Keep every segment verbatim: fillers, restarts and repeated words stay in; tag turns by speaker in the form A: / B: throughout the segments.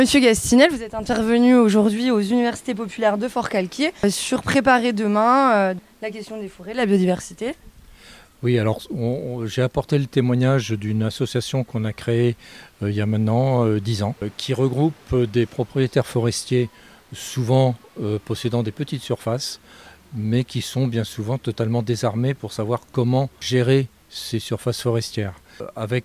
A: Monsieur Gastinel, vous êtes intervenu aujourd'hui aux universités populaires de Forcalquier sur Préparer demain, euh, la question des forêts, de la biodiversité.
B: Oui, alors on, on, j'ai apporté le témoignage d'une association qu'on a créée euh, il y a maintenant euh, dix ans, euh, qui regroupe euh, des propriétaires forestiers, souvent euh, possédant des petites surfaces, mais qui sont bien souvent totalement désarmés pour savoir comment gérer ces surfaces forestières. Euh, avec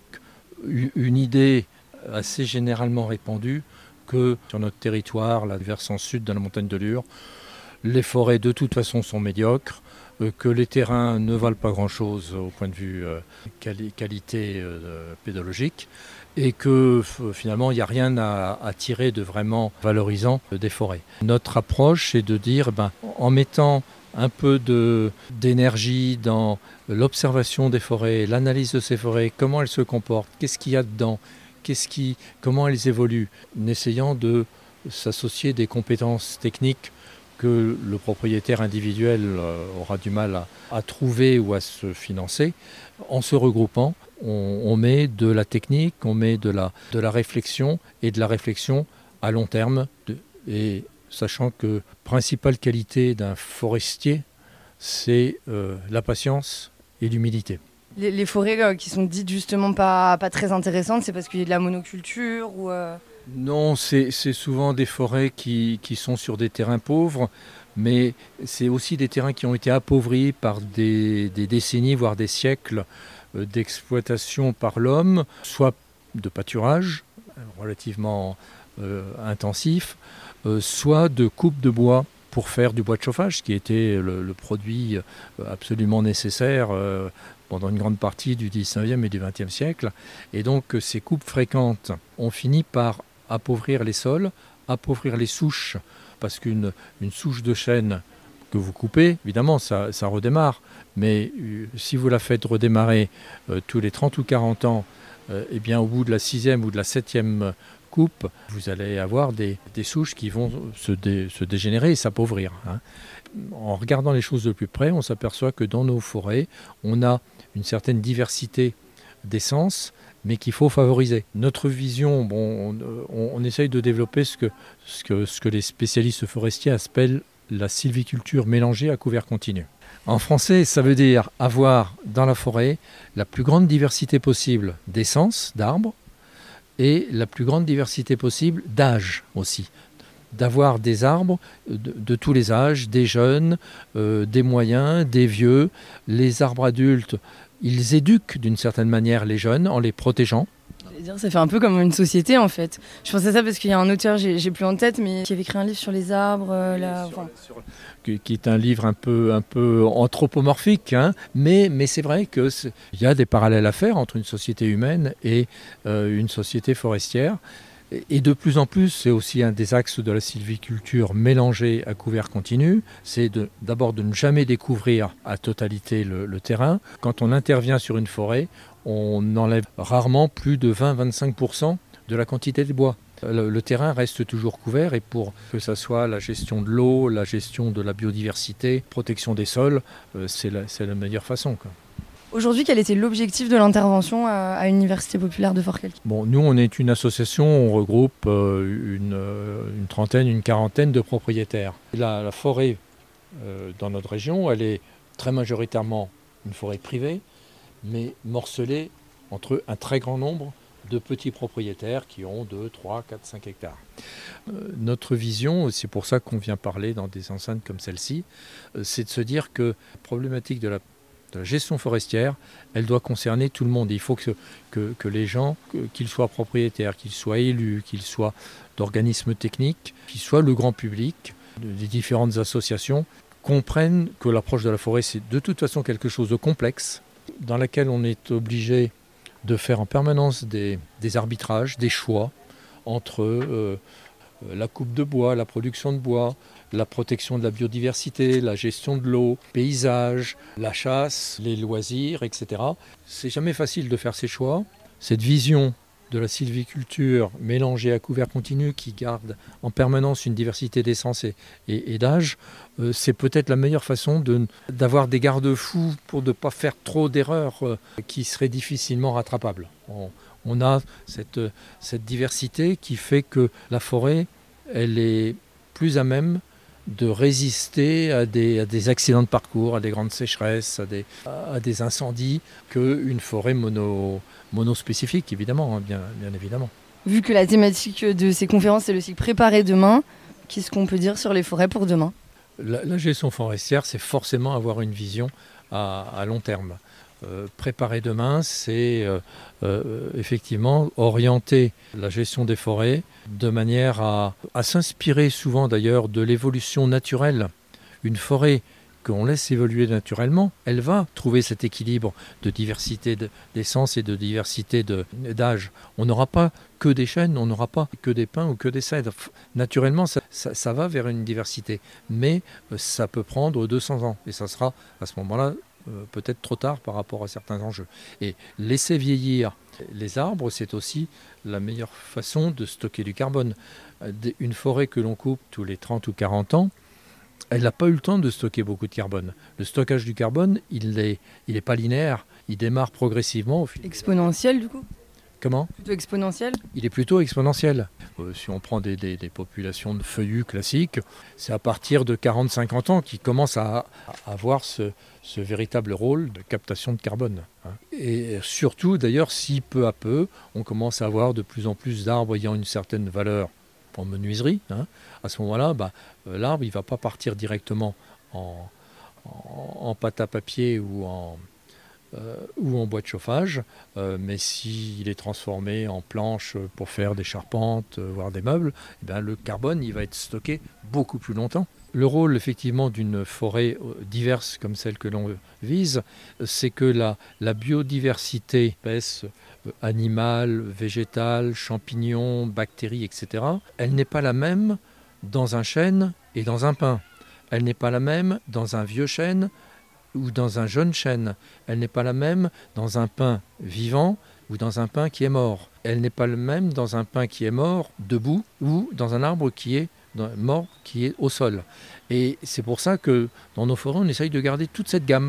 B: une idée assez généralement répandue que sur notre territoire, la versant sud de la montagne de Lure, les forêts de toute façon sont médiocres, euh, que les terrains ne valent pas grand-chose au point de vue euh, quali- qualité euh, pédologique, et que f- finalement il n'y a rien à, à tirer de vraiment valorisant euh, des forêts. Notre approche est de dire, ben, en mettant un peu de, d'énergie dans l'observation des forêts, l'analyse de ces forêts, comment elles se comportent, qu'est-ce qu'il y a dedans, qu'est-ce qui, comment elles évoluent, en essayant de s'associer des compétences techniques que le propriétaire individuel euh, aura du mal à, à trouver ou à se financer. En se regroupant, on, on met de la technique, on met de la, de la réflexion et de la réflexion à long terme. De, et sachant que la principale qualité d'un forestier, c'est euh, la patience et l'humilité.
A: Les, les forêts euh, qui sont dites justement pas, pas très intéressantes, c'est parce qu'il y a de la monoculture ou... Euh...
B: Non, c'est, c'est souvent des forêts qui, qui sont sur des terrains pauvres, mais c'est aussi des terrains qui ont été appauvris par des, des décennies, voire des siècles euh, d'exploitation par l'homme, soit de pâturage relativement euh, intensif, euh, soit de coupe de bois pour faire du bois de chauffage, qui était le, le produit absolument nécessaire euh, pendant une grande partie du dix-neuvième et du vingtième siècle. Et donc ces coupes fréquentes ont fini par appauvrir les sols, appauvrir les souches, parce qu'une une souche de chêne que vous coupez, évidemment, ça, ça redémarre, mais euh, si vous la faites redémarrer euh, tous les trente ou quarante ans, euh, eh bien, au bout de la sixième ou de la septième coupe, vous allez avoir des, des souches qui vont se, dé, se dégénérer et s'appauvrir. Hein. En regardant les choses de plus près, on s'aperçoit que dans nos forêts, on a une certaine diversité d'essences, mais qu'il faut favoriser. Notre vision, bon, on, on, on essaye de développer ce que, ce, que, ce que les spécialistes forestiers appellent la sylviculture mélangée à couvert continu. En français, ça veut dire avoir dans la forêt la plus grande diversité possible d'essences, d'arbres, et la plus grande diversité possible d'âge aussi. D'avoir des arbres de, de tous les âges, des jeunes, euh, des moyens, des vieux. Les arbres adultes, ils éduquent d'une certaine manière les jeunes en les protégeant.
A: Dire, ça fait un peu comme une société en fait. Je pense à ça parce qu'il y a un auteur, j'ai, j'ai plus en tête, mais qui avait écrit un livre sur les arbres, euh, la...
B: sur, sur, qui, qui est un livre un peu, un peu anthropomorphique, hein, mais, mais c'est vrai qu'il y a des parallèles à faire entre une société humaine et euh, une société forestière. Et, et de plus en plus, c'est aussi un des axes de la sylviculture mélangée à couvert continu, c'est de, d'abord de ne jamais découvrir à totalité le, le terrain. Quand on intervient sur une forêt, on enlève rarement plus de vingt à vingt-cinq pour cent de la quantité de bois. Le, le terrain reste toujours couvert et pour que ce soit la gestion de l'eau, la gestion de la biodiversité, protection des sols, euh, c'est, la, c'est la meilleure façon, quoi.
A: Aujourd'hui, quel était l'objectif de l'intervention à, à l'Université populaire de Forcalquier ?
B: Bon, nous, on est une association, on regroupe euh, une, une trentaine, une quarantaine de propriétaires. La, la forêt euh, dans notre région, elle est très majoritairement une forêt privée, mais morcelée entre un très grand nombre de petits propriétaires qui ont deux, trois, quatre, cinq hectares. Euh, notre vision, c'est pour ça qu'on vient parler dans des enceintes comme celle-ci, euh, c'est de se dire que la problématique de la, de la gestion forestière, elle doit concerner tout le monde. Il faut que, que, que les gens, que, qu'ils soient propriétaires, qu'ils soient élus, qu'ils soient d'organismes techniques, qu'ils soient le grand public, des différentes associations, comprennent que l'approche de la forêt, c'est de toute façon quelque chose de complexe, dans laquelle on est obligé de faire en permanence des, des arbitrages, des choix entre euh, la coupe de bois, la production de bois, la protection de la biodiversité, la gestion de l'eau, paysage, la chasse, les loisirs, et cetera. C'est jamais facile de faire ces choix. Cette vision de la sylviculture mélangée à couvert continu qui garde en permanence une diversité d'essences et, et, et d'âge, euh, c'est peut-être la meilleure façon de, d'avoir des garde-fous pour ne pas faire trop d'erreurs euh, qui seraient difficilement rattrapables. On, On a cette, cette diversité qui fait que la forêt, elle est plus à même de résister à des, à des accidents de parcours, à des grandes sécheresses, à des, à des incendies, qu'une forêt mono, monospécifique, évidemment, hein, bien, bien évidemment.
A: Vu que la thématique de ces conférences, c'est le cycle Préparer demain, qu'est-ce qu'on peut dire sur les forêts pour demain ?
B: La, la gestion forestière, c'est forcément avoir une vision à, à long terme. Euh, préparer demain, c'est euh, euh, effectivement orienter la gestion des forêts de manière à, à s'inspirer souvent d'ailleurs de l'évolution naturelle. Une forêt qu'on laisse évoluer naturellement, elle va trouver cet équilibre de diversité d'essence et de diversité de, d'âge. On n'aura pas que des chênes, on n'aura pas que des pins ou que des cèdres. Naturellement, ça, ça, ça va vers une diversité, mais ça peut prendre deux cents ans et ça sera à ce moment-là Euh, peut-être trop tard par rapport à certains enjeux. Et laisser vieillir les arbres, c'est aussi la meilleure façon de stocker du carbone. Une forêt que l'on coupe tous les trente ou quarante ans, elle n'a pas eu le temps de stocker beaucoup de carbone. Le stockage du carbone, il n'est il est pas linéaire, il démarre progressivement. Au fil
A: exponentiel du coup ?
B: Comment ?
A: Plutôt exponentiel ?
B: Il est plutôt exponentiel. Euh, si on prend des, des, des populations de feuillus classiques, c'est à partir de quarante à cinquante ans qu'ils commencent à, à avoir ce, ce véritable rôle de captation de carbone. Hein. Et surtout, d'ailleurs, si peu à peu, on commence à avoir de plus en plus d'arbres ayant une certaine valeur en menuiserie, hein, à ce moment-là, bah, euh, l'arbre il ne va pas partir directement en, en, en pâte à papier ou en... Euh, ou en bois de chauffage, euh, mais s'il est transformé en planche pour faire des charpentes, euh, voire des meubles, eh bien, le carbone il va être stocké beaucoup plus longtemps. Le rôle effectivement d'une forêt diverse comme celle que l'on vise, c'est que la, la biodiversité, espèces animales, végétales, champignons, bactéries, et cetera, elle n'est pas la même dans un chêne et dans un pin. Elle n'est pas la même dans un vieux chêne ou dans un jeune chêne. Elle n'est pas la même dans un pin vivant ou dans un pin qui est mort. Elle n'est pas la même dans un pin qui est mort debout ou dans un arbre qui est mort qui est au sol. Et c'est pour ça que dans nos forêts, on essaye de garder toute cette gamme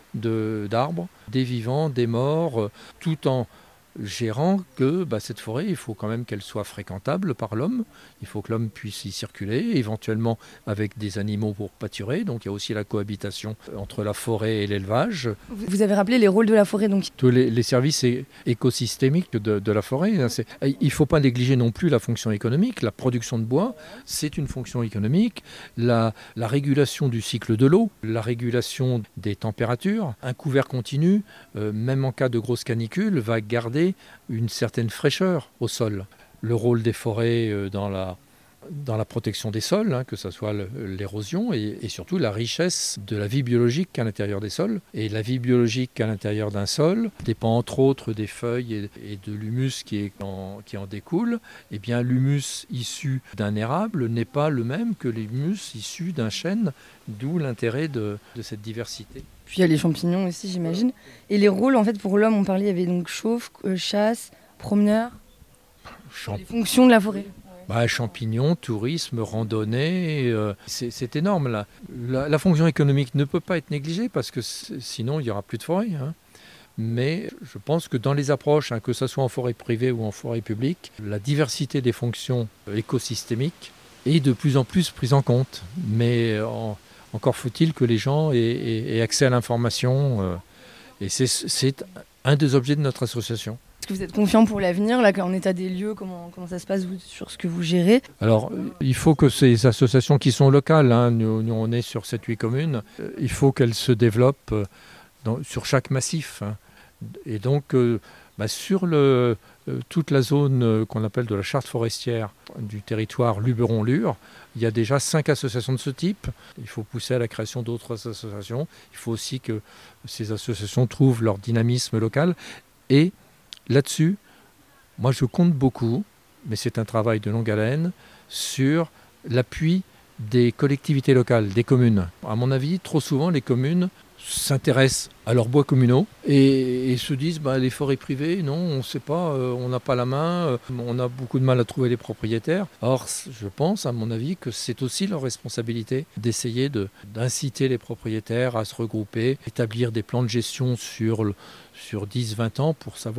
B: de, d'arbres, des vivants, des morts, tout en gérant que bah, cette forêt, il faut quand même qu'elle soit fréquentable par l'homme. Il faut que l'homme puisse y circuler, éventuellement avec des animaux pour pâturer. Donc il y a aussi la cohabitation entre la forêt et l'élevage.
A: Vous avez rappelé les rôles de la forêt donc.
B: Tous les, les services écosystémiques de, de la forêt. C'est, il ne faut pas négliger non plus la fonction économique. La production de bois, c'est une fonction économique. La, la régulation du cycle de l'eau, la régulation des températures. Un couvert continu, euh, même en cas de grosse canicule, va garder une certaine fraîcheur au sol. Le rôle des forêts dans la, dans la protection des sols, hein, que ce soit le, l'érosion et, et surtout la richesse de la vie biologique à l'intérieur des sols. Et la vie biologique à l'intérieur d'un sol dépend entre autres des feuilles et, et de l'humus qui, est en, qui en découle. Eh bien, l'humus issu d'un érable n'est pas le même que l'humus issu d'un chêne, d'où l'intérêt de, de cette diversité.
A: Puis il y a les champignons aussi, j'imagine. Et les rôles, en fait, pour l'homme, on parlait, il y avait donc chauffe, euh, chasse, promeneur, Champ... les fonctions de la forêt.
B: Bah, champignons, tourisme, randonnée, euh, c'est, c'est énorme. Là. La, la fonction économique ne peut pas être négligée parce que sinon il n'y aura plus de forêt. Hein. Mais je pense que dans les approches, hein, que ce soit en forêt privée ou en forêt publique, la diversité des fonctions écosystémiques est de plus en plus prise en compte. Mais en Encore faut-il que les gens aient, aient, aient accès à l'information. Euh, et c'est, c'est un des objets de notre association.
A: Est-ce que vous êtes confiant pour l'avenir, là, en état des lieux, comment, comment ça se passe vous, sur ce que vous gérez ?
B: Alors, il faut que ces associations qui sont locales, hein, nous, nous on est sur sept huit communes, euh, il faut qu'elles se développent euh, dans, sur chaque massif. Hein. Et donc, euh, bah, sur le, euh, toute la zone euh, qu'on appelle de la charte forestière du territoire Luberon-Lure, il y a déjà cinq associations de ce type. Il faut pousser à la création d'autres associations. Il faut aussi que ces associations trouvent leur dynamisme local. Et là-dessus, moi je compte beaucoup, mais c'est un travail de longue haleine, sur l'appui des collectivités locales, des communes. À mon avis, trop souvent, les communes s'intéressent à leurs bois communaux et, et se disent bah, les forêts privées, non, on ne sait pas, euh, on n'a pas la main, euh, on a beaucoup de mal à trouver les propriétaires. Or, je pense, à mon avis, que c'est aussi leur responsabilité d'essayer de, d'inciter les propriétaires à se regrouper, établir des plans de gestion sur, le, sur dix à vingt ans pour savoir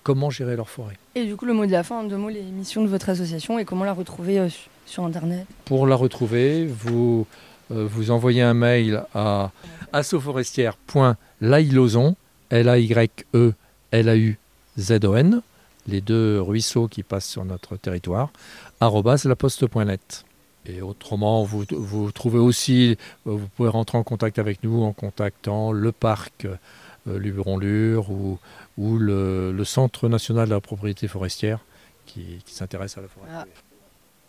B: comment gérer leur forêt.
A: Et du coup, le mot de la fin, en deux mots, les missions de votre association et comment la retrouver euh, sur Internet.
B: Pour la retrouver, vous, euh, vous envoyez un mail à assoforestière point lailozon, L A Y E L A U Z O N, les deux ruisseaux qui passent sur notre territoire, arobase laposte point net. Et autrement, vous, vous trouvez aussi, vous pouvez rentrer en contact avec nous en contactant le parc euh, Luberon-Lure ou, ou le, le Centre national de la propriété forestière qui, qui s'intéresse à la forêt. Ah.